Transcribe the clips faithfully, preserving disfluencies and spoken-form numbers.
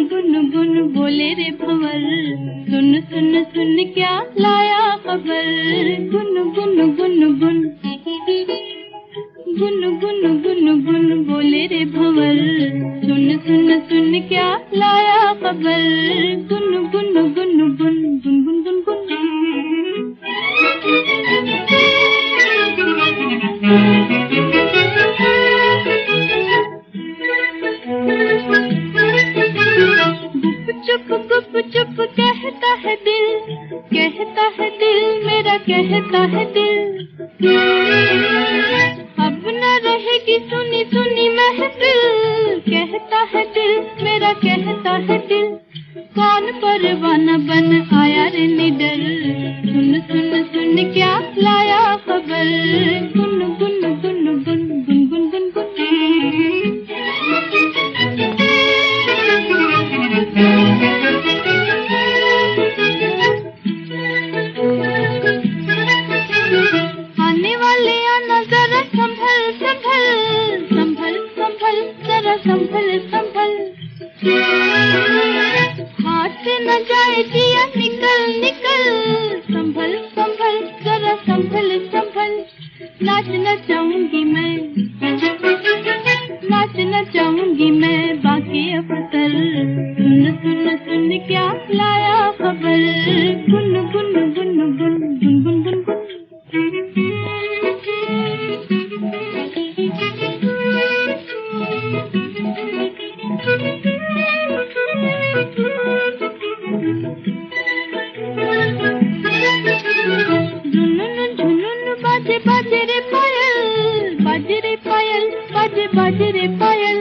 गुन गुन बोले रे भंवर, सुन सुन सुन क्या लाया खबर। गुन गुन गुन गुन गुन गुन गुन गुन बोले रे भंवर, सुन सुन सुन क्या लाया खबर। गुन गुन गुन गुन गुन गुन गुन गुन चुप गुप चुप कहता है दिल, कहता है दिल मेरा कहता है दिल। अब न रहेगी सुनी सुनी महफिल, कहता है दिल मेरा कहता है दिल। कौन परवाना बन आया रे निडर, सुन सुन सुन क्या लाया खबर। गुन गुन गुन गुन गुन गुन गुन गुन आने वाले आना जरा संभल संभल संभल संभल जरा संभल संभल। हाथ से न जाए जिया निकल निकल, संभल संभल जरा संभल संभल। नाच नचाऊंगी मैं, नाच नचाऊंगी मैं बाकी अवसर, सुन सुन सुन क्या लाया खबर। गुन गुन गुन गुन गुन गुन गुन गुन झुनझुन झुनझुन बाजे बाजे रे पायल, बाजे रे पायल बाजे बाजे रे पायल।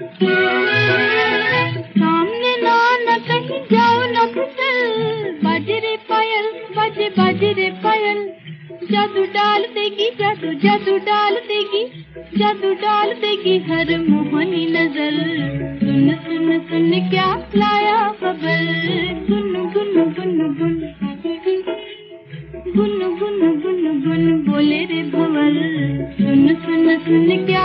सामने ना आना कहीं जाओ ना फिसल, बाजे रे पायल बाजे बाजे रे पायल। जादू डाल देगी जादू जादू डाल देगी, जादू डाल देगी हर मोहनी नजर, सुन सुन सुन क्या लाया खबर। गुन गुन गुन गुन गुन गुन गुन गुन बोले रे भंवर, सुन सुन सुन क्या